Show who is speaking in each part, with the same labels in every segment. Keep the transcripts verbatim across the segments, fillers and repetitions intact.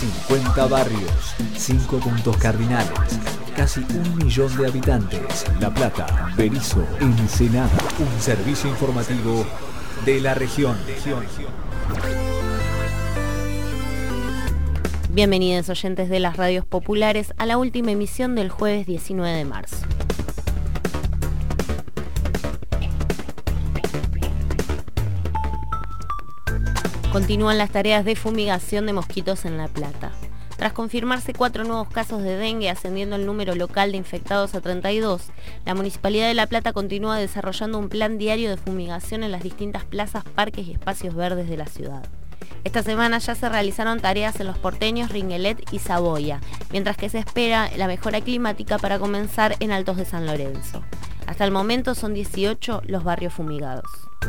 Speaker 1: cincuenta barrios, cinco puntos cardinales, casi un millón de habitantes. La Plata, Berisso, Ensenada. Un servicio informativo de la región.
Speaker 2: Bienvenidos oyentes de las radios populares a la última emisión del jueves diecinueve de marzo. Continúan las tareas de fumigación de mosquitos en La Plata. Tras confirmarse cuatro nuevos casos de dengue, ascendiendo el número local de infectados a treinta y dos, la Municipalidad de La Plata continúa desarrollando un plan diario de fumigación en las distintas plazas, parques y espacios verdes de la ciudad. Esta semana ya se realizaron tareas en los porteños, Ringuelet y Saboya, mientras que se espera la mejora climática para comenzar en Altos de San Lorenzo. Hasta el momento son dieciocho los barrios fumigados.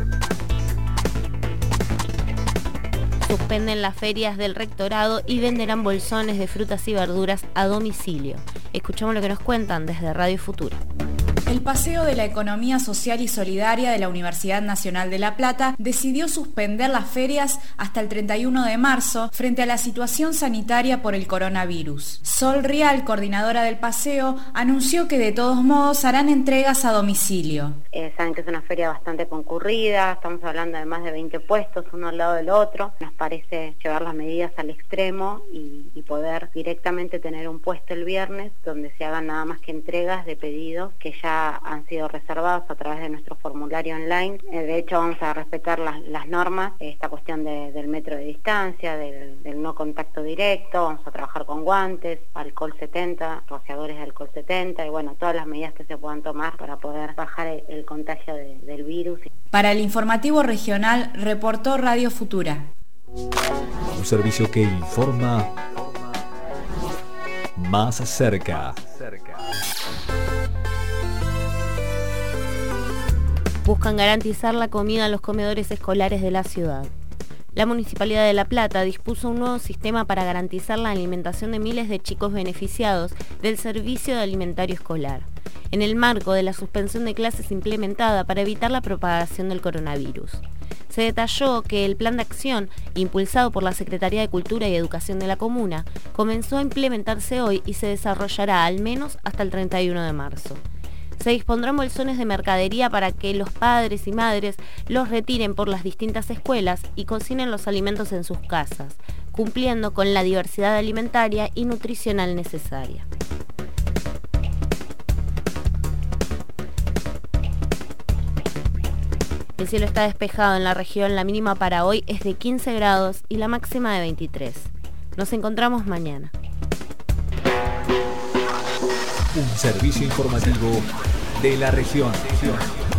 Speaker 2: Suspenden las ferias del rectorado y venderán bolsones de frutas y verduras a domicilio. Escuchamos lo que nos cuentan desde Radio Futura.
Speaker 3: El Paseo de la Economía Social y Solidaria de la Universidad Nacional de La Plata decidió suspender las ferias hasta el treinta y uno de marzo frente a la situación sanitaria por el coronavirus. Sol Rial, coordinadora del paseo, anunció que de todos modos harán entregas a domicilio.
Speaker 4: Eh, saben que es una feria bastante concurrida, estamos hablando de más de veinte puestos, uno al lado del otro. Nos parece llevar las medidas al extremo y, y poder directamente tener un puesto el viernes donde se hagan nada más que entregas de pedidos que ya han sido reservados a través de nuestro formulario online. De hecho, vamos a respetar las, las normas, esta cuestión de, del metro de distancia, del, del no contacto directo, vamos a trabajar con guantes, alcohol setenta, rociadores de alcohol setenta y bueno, todas las medidas que se puedan tomar para poder bajar el, el contagio de, del virus.
Speaker 3: Para el informativo regional, reportó Radio Futura.
Speaker 1: Un servicio que informa más cerca.
Speaker 2: Buscan garantizar la comida en los comedores escolares de la ciudad. La Municipalidad de La Plata dispuso un nuevo sistema para garantizar la alimentación de miles de chicos beneficiados del servicio de alimentario escolar, en el marco de la suspensión de clases implementada para evitar la propagación del coronavirus. Se detalló que el plan de acción, impulsado por la Secretaría de Cultura y Educación de la Comuna, comenzó a implementarse hoy y se desarrollará al menos hasta el treinta y uno de marzo. Se dispondrán bolsones de mercadería para que los padres y madres los retiren por las distintas escuelas y cocinen los alimentos en sus casas, cumpliendo con la diversidad alimentaria y nutricional necesaria. El cielo está despejado en la región, la mínima para hoy es de quince grados y la máxima de veintitrés. Nos encontramos mañana.
Speaker 1: Un servicio informativo de la región.